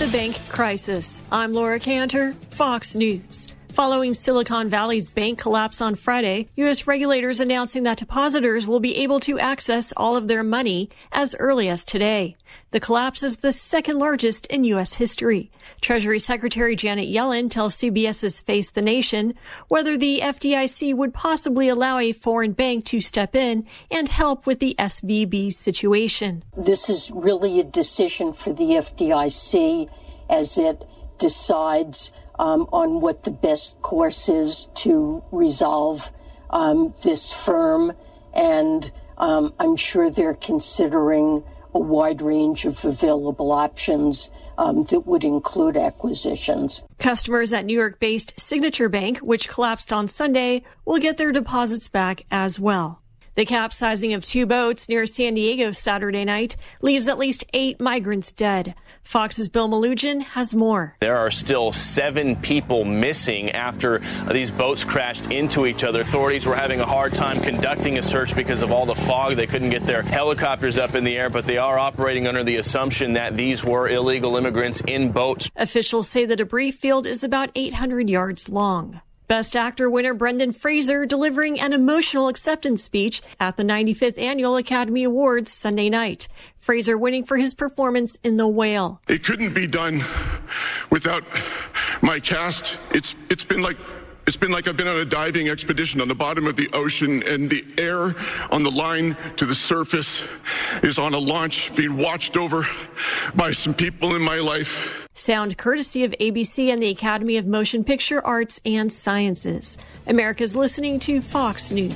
the bank crisis. I'm Laura Cantor, Fox News. Following Silicon Valley's bank collapse on Friday, U.S. regulators announcing that depositors will be able to access all of their money as early as today. The collapse is the second largest in U.S. history. Treasury Secretary Janet Yellen tells CBS's Face the Nation whether the FDIC would possibly allow a foreign bank to step in and help with the SVB situation. This is really a decision for the FDIC as it decides on what the best course is to resolve this firm. And I'm sure they're considering a wide range of available options that would include acquisitions. Customers at New York-based Signature Bank, which collapsed on Sunday, will get their deposits back as well. The capsizing of two boats near San Diego Saturday night leaves at least 8 migrants dead. Fox's Bill Malugin has more. There are still 7 people missing after these boats crashed into each other. Authorities were having a hard time conducting a search because of all the fog. They couldn't get their helicopters up in the air, but they are operating under the assumption that these were illegal immigrants in boats. Officials say the debris field is about 800 yards long. Best Actor winner Brendan Fraser delivering an emotional acceptance speech at the 95th Annual Academy Awards Sunday night. Fraser winning for his performance in The Whale. It couldn't be done without my cast. It's been like I've been on a diving expedition on the bottom of the ocean, and the air on the line to the surface is on a launch being watched over by some people in my life. Sound courtesy of ABC and the Academy of Motion Picture Arts and Sciences. America's listening to Fox News.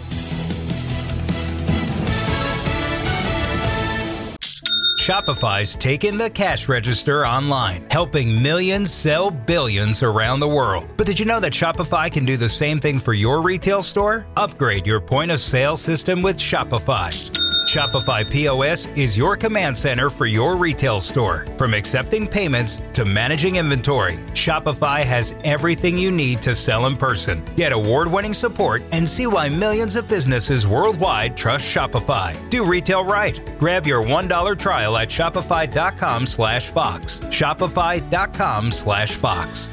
Shopify's taken the cash register online, helping millions sell billions around the world. But did you know that Shopify can do the same thing for your retail store? Upgrade your point of sale system with Shopify. Shopify POS is your command center for your retail store. From accepting payments to managing inventory, Shopify has everything you need to sell in person. Get award-winning support and see why millions of businesses worldwide trust Shopify. Do retail right. Grab your $1 trial at shopify.com/Fox. Shopify.com/Fox.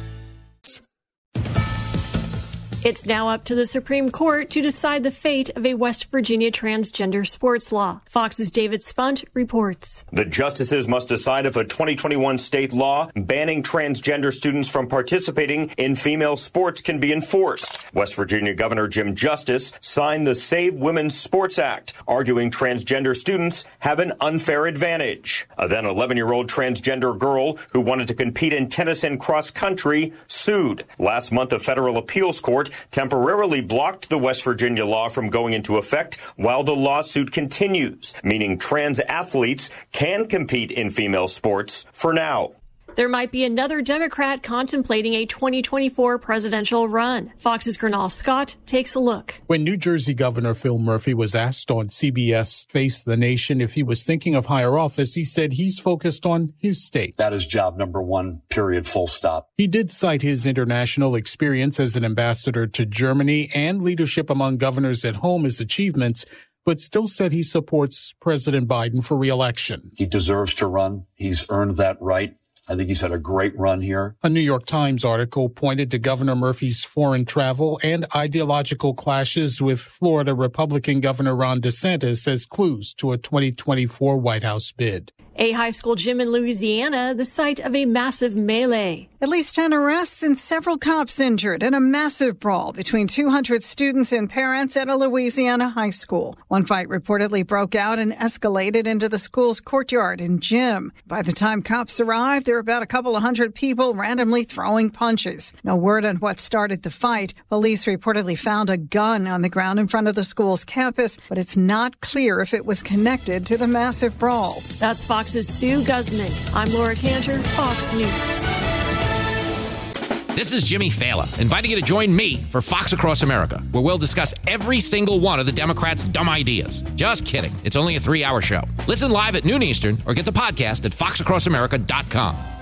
It's now up to the Supreme Court to decide the fate of a West Virginia transgender sports law. Fox's David Spunt reports. The justices must decide if a 2021 state law banning transgender students from participating in female sports can be enforced. West Virginia Governor Jim Justice signed the Save Women's Sports Act, arguing transgender students have an unfair advantage. A then 11-year-old transgender girl who wanted to compete in tennis and cross country sued. Last month, a federal appeals court temporarily blocked the West Virginia law from going into effect while the lawsuit continues, meaning trans athletes can compete in female sports for now. There might be another Democrat contemplating a 2024 presidential run. Fox's Gernal Scott takes a look. When New Jersey Governor Phil Murphy was asked on CBS Face the Nation if he was thinking of higher office, he said he's focused on his state. That is job number one, period, full stop. He did cite his international experience as an ambassador to Germany and leadership among governors at home as achievements, but still said he supports President Biden for re-election. He deserves to run. He's earned that right. I think he's had a great run here. A New York Times article pointed to Governor Murphy's foreign travel and ideological clashes with Florida Republican Governor Ron DeSantis as clues to a 2024 White House bid. A high school gym in Louisiana, the site of a massive melee. At least 10 arrests and several cops injured in a massive brawl between 200 students and parents at a Louisiana high school. One fight reportedly broke out and escalated into the school's courtyard and gym. By the time cops arrived, there were about a couple of hundred people randomly throwing punches. No word on what started the fight. Police reportedly found a gun on the ground in front of the school's campus, but it's not clear if it was connected to the massive brawl. That's Fox's Sue Guzman. I'm Laura Cantor, Fox News. This is Jimmy Fallon, inviting you to join me for Fox Across America, where we'll discuss every single one of the Democrats' dumb ideas. Just kidding. It's only a 3-hour show. Listen live at noon Eastern or get the podcast at foxacrossamerica.com.